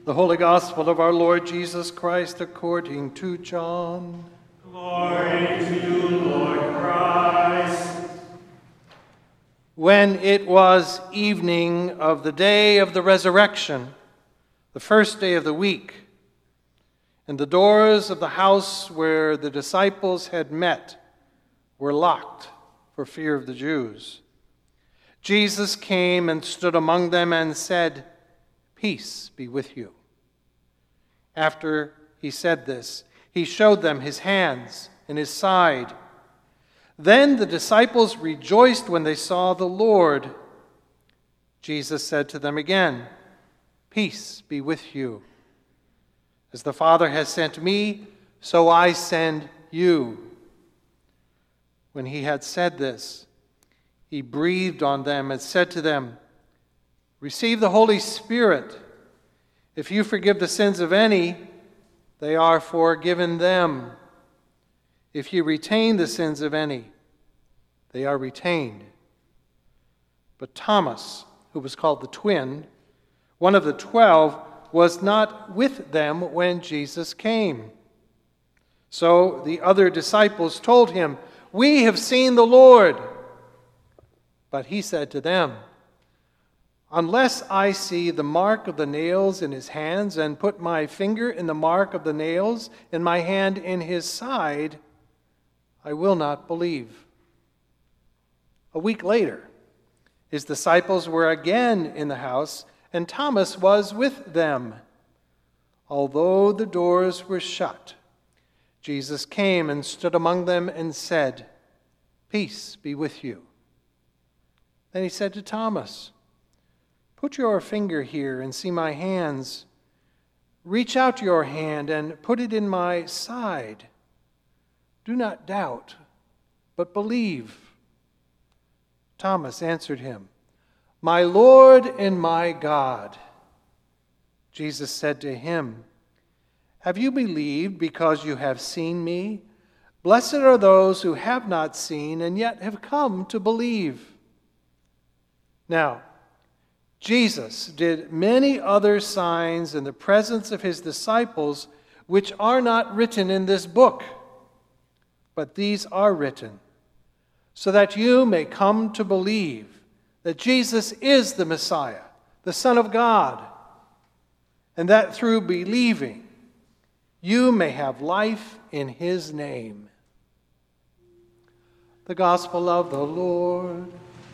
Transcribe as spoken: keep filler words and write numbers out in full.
The Holy Gospel of our Lord Jesus Christ according to John. Glory to you, Lord Christ. When it was evening of the day of the resurrection, the first day of the week, and the doors of the house where the disciples had met were locked for fear of the Jews, Jesus came and stood among them and said, "Peace be with you." After he said this, he showed them his hands and his side. Then the disciples rejoiced when they saw the Lord. Jesus said to them again, "Peace be with you. As the Father has sent me, so I send you." When he had said this, he breathed on them and said to them, "Receive the Holy Spirit. If you forgive the sins of any, they are forgiven them. If you retain the sins of any, they are retained." But Thomas, who was called the twin, one of the twelve, was not with them when Jesus came. So the other disciples told him, "We have seen the Lord." But he said to them, "Unless I see the mark of the nails in his hands and put my finger in the mark of the nails and my hand in his side, I will not believe." A week later, his disciples were again in the house, and Thomas was with them. Although the doors were shut, Jesus came and stood among them and said, "Peace be with you." Then he said to Thomas, "Put your finger here and see my hands. Reach out your hand and put it in my side. Do not doubt, but believe." Thomas answered him, "My Lord and my God." Jesus said to him, "Have you believed because you have seen me? Blessed are those who have not seen and yet have come to believe." Now, Jesus did many other signs in the presence of his disciples, which are not written in this book. But these are written, so that you may come to believe that Jesus is the Messiah, the Son of God, and that through believing you may have life in his name. The Gospel of the Lord.